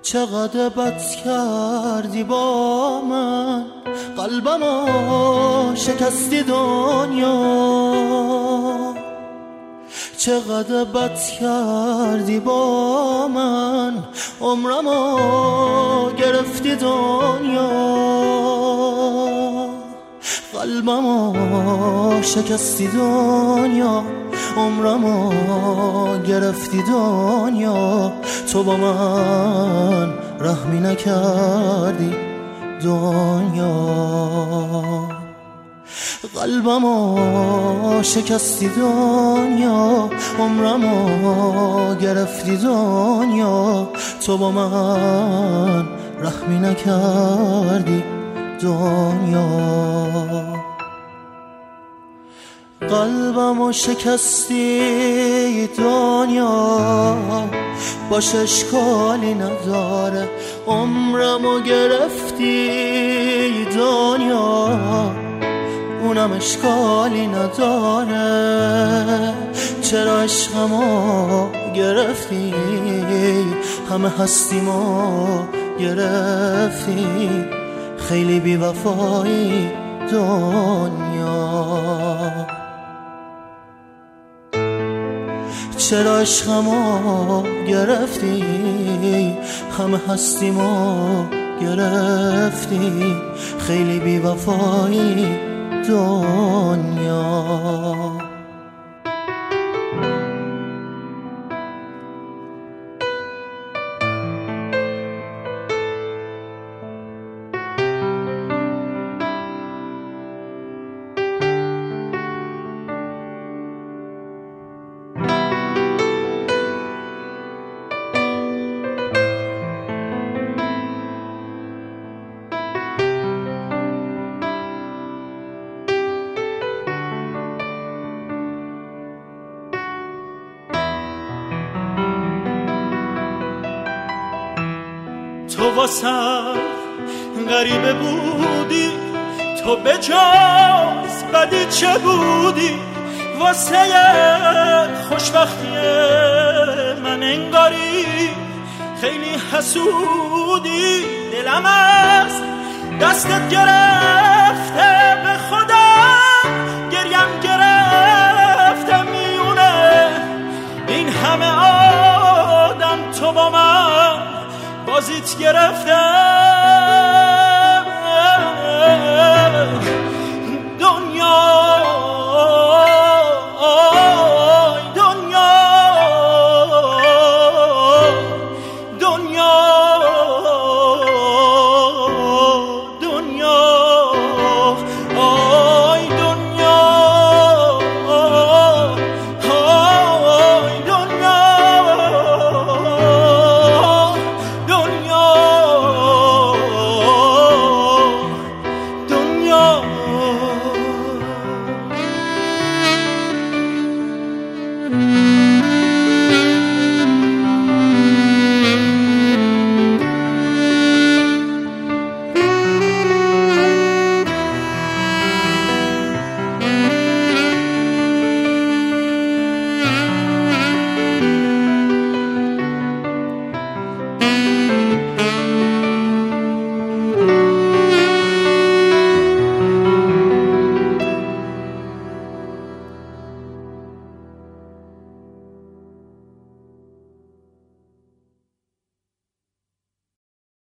چقدر بد کردی با من، قلبمو شکستی دنیا. چقدر بد کردی با من، عمرمو گرفتی دنیا. قلبمو شکستی دنیا، عمرمو گرفتی دنیا. تو با من رحمی نکردی دنیا. قلبمو شکستی دنیا، عمرمو گرفتی دنیا. تو با من رحمی نکردی دنیا. قلبمو شکستی دنیا، باش اشکالی نداره. عمرمو گرفتی دنیا، اونم اشکالی نداره. چرا عشقمو گرفتی، همه هستیمو گرفتی. خیلی بی وفایی دنیا. چرا عشقمو گرفتی، همه هستیمو گرفتی. خیلی بی وفایی دنیا. تو واسم غریبه بودی، تو به جاز بدی چه بودی. واسه خوشبختی من انگاری خیلی حسودی. دلم از دستت گرفته به خودم، گریم گرفته میونه این همه آدم. تو با من بازیت گرفته